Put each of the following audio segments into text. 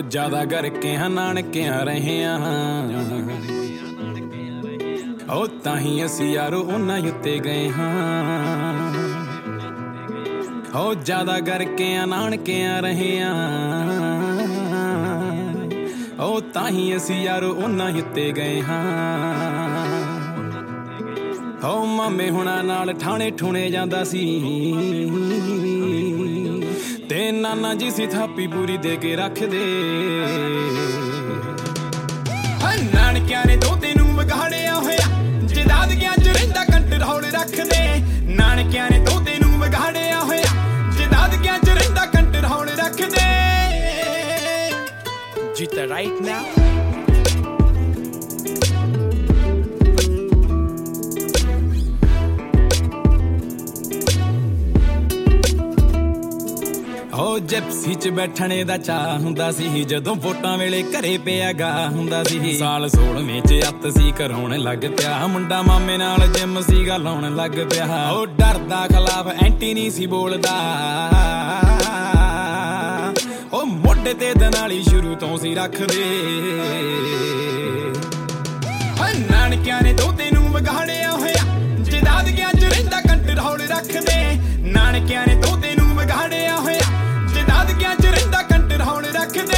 ਹੋ ਜ਼ਿਆਦਾ ਕਰਕੇ ਨਾਨਕਿਆਂ ਰਹੇ ਆ ਉਹ ਤਾਂ ਹੀ ਅਸੀਂ ਯਾਰੋ ਉਹਨਾਂ ਉੱਤੇ ਗਏ ਹਾਂ ਹੋ ਜ਼ਿਆਦਾ ਕਰਕੇ ਨਾਨਕਿਆਂ ਰਹੇ ਆ ਉਹ ਤਾਂ ਹੀ ਅਸੀਂ ਯਾਰੋ ਉਹਨਾਂ ਉੱਤੇ ਗਏ ਹਾਂ ਹੋ ਮਾਮੇ ਹੁਣਾਂ ਨਾਲ ਠਾਣੇ ਠੁਣੇ ਜਾਂਦਾ ਸੀ ਤੇ ਨਾਨਾ ਜੀ ਸੀ ਥਾਪੀ ਪੂਰੀ ਦੇ ਕੇ ਰੱਖਦੇ ਨਾਨਕਿਆਂ ਨੇ ਦੋਤੇ ਨੂੰ ਵਿਗਾੜਿਆ ਹੋਇਆ ਜਦਾਦਗੀਆਂ ਚ ਰਹਿੰਦਾ ਕੰਟਰੋਲ ਰੱਖਦੇ ਨਾਨਕਿਆਂ ਨੇ ਦੋਤੇ ਨੂੰ ਵਿਗਾੜਿਆ ਹੋਇਆ ਜਦਾਦਗੀਆਂ ਚ ਰਹਿੰਦਾ ਕੰਟਰੋਲ ਰੱਖਦੇ ਜੀਤਾ ਰਾਈਟ ਨਾਓ ਹੋ ਜਿਪਸੀ ਚ ਬੈਠਣੇ ਦਾ ਚਾਹ ਹੁੰਦਾ ਸੀ ਜਦੋਂ ਵੋਟਾਂ ਵੇਲੇ ਘਰੇ ਪਿਆ ਗਾ ਹੁੰਦਾ ਸੀ ਸਾਲ 16ਵੇਂ ਚ ਅੱਤ ਸੀ ਕਰਾਉਣ ਲੱਗ ਪਿਆ ਮੁੰਡਾ ਮਾਮੇ ਨਾਲ ਜਿਮ ਸੀਗਾ ਲਾਉਣ ਲੱਗ ਪਿਆ ਉਹ ਡਰਦਾ ਖਿਲਾਫ ਐਂਟੀ ਨਹੀਂ ਸੀ ਬੋਲਦਾ ਉਹ ਮੋਢੇ ਤੇ ਦਨਾਲੀ ਸ਼ੁਰੂ ਤੋਂ ਸੀ ਰੱਖਦੇ ਨਾਨਕਿਆਂ ਨੇ ਦੋਤੇ ਨੂੰ ਵਿਗਾੜਿਆ ਹੋਇਆ ਜਦਾਦਗੀਆਂ ਚ ਰਹਿੰਦਾ ਕੰਟਰੋਲ ਰੱਖਦੇ ਨਾਨਕਿਆਂ ਨੇ ਦੋਤੇ ਨੂੰ ਵਿਗਾੜਿਆ ਹੋਇਆ ਜਦਾਦਗੀਆਂ ਚ ਰਹਿੰਦਾ ਕੰਟਰੋਲ ਰੱਖਦੇ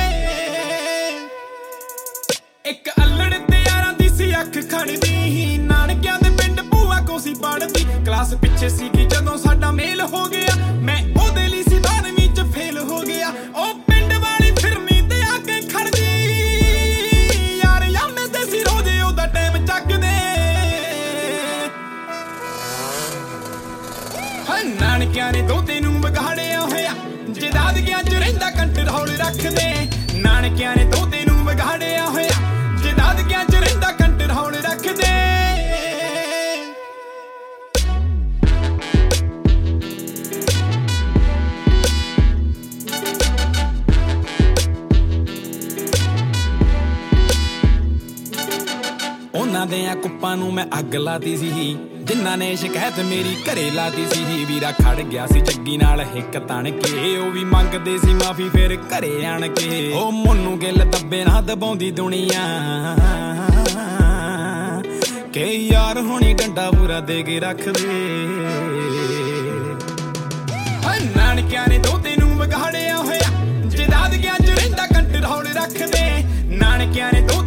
ਇੱਕ ਅਲੜ ਤੇ ਯਾਰਾਂ ਦੀ ਸੀ ਅੱਖ ਖੜਦੀ ਨਾਨਕਿਆਂ ਦੇ ਪਿੰਡ ਭੂਆ ਕੋ ਸੀ ਪੜਦੀ ਕਲਾਸ ਪਿੱਛੇ ਸੀਗੀ ਜਦੋਂ ਸਾਡਾ ਮੇਲ ਹੋ ਗਿਆ ਮੈਂ ਉਹਦੇ ਲਈ ਸੀ 12ਵੀਂ ਚ ਫੇਲ ਹੋ ਗਿਆ ਉਹ ਪਿੰਡ ਵਾਲੀ ਫਿਰਨੀ ਤੇ ਆ ਕੇ ਖੜਦੀ ਯਾਰ ਯਾਮੇ ਤੇ ਸੀ ਰੋਦੇ ਉਹਦਾ ਟਾਈਮ ਚੱਕਦੇ ਨਾਨਕਿਆਂ ਨੇ ਦੋਤੇ ਨੂੰ ਵਿਗਾੜਿਆ ਹੋਇਆ ਜਦਾਦਗੀਆਂ ਚ ਰਹਿੰਦਾ ਕੰਟਰੋਲ ਰੱਖਦੇ ਨਾਨਕਿਆਂ ਨੇ ਦੋਤੇ ਨੂੰ ਵਿਗਾੜਿਆ ਹੋਇਆ ਜਦਾਦਗੀਆਂ ਚ ਰਹਿੰਦਾ ਕੰਟਰੋਲ ਰੱਖਦੇ ਉਹਨਾਂ ਦਿਆਂ ਕੁੱਪਾਂ ਨੂੰ ਮੈਂ ਅੱਗ ਲਾਤੀ ਸੀ ਜਿਨ੍ਹਾਂ ਨੇ ਸ਼ਿਕਾਇਤ ਮੇਰੀ ਘਰੇ ਲਾਤੀ ਸੀ ਵੀਰਾ ਖੜ ਗਿਆ ਸੀ ਜੱਗੀ ਨਾਲ ਹਿੱਕ ਤਣ ਕੇ ਉਹ ਵੀ ਮੰਗਦੇ ਸੀ ਮਾਫੀ ਫਿਰ ਘਰੇ ਆਣ ਕੇ ਉਹ ਮੈਨੂੰ ਗਿੱਲ ਦੱਬੇ ਨਾ ਦਬਾਉਂਦੀ ਦੁਨੀਆ ਕਿ ਯਾਰ ਹੁਣੀ ਡੰਡਾ ਪੂਰਾ ਦੇ ਕੇ ਰੱਖਦੇ ਨਾਨਕਿਆਂ ਨੇ ਦੋਤੇ ਨੂੰ ਵਿਗਾੜਿਆ ਹੋਇਆ ਜਦਾਦਗੀਆਂ ਚ ਰਹਿੰਦਾ ਕੰਟਰੋਲ ਰੱਖਦੇ ਨਾਨਕਿਆਂ ਨੇ